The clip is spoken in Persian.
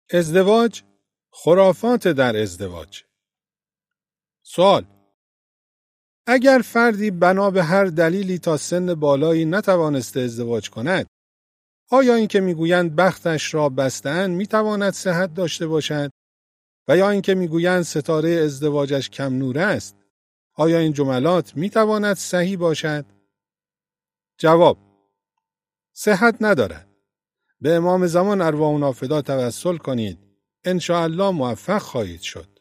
ازدواج، خرافات در ازدواج. سوال: اگر فردی بنا به هر دلیلی تا سن بالایی نتوانسته ازدواج کند، آیا این که میگویند بختش را بسته‌اند میتواند صحت داشته باشد؟ و یا این که میگویند ستاره ازدواجش کم نور است، آیا این جملات میتواند صحیح باشد؟ جواب: صحت ندارد. به امام زمان ارواح و نافذات توسل کنید. ان شاء الله موفق خواهید شد.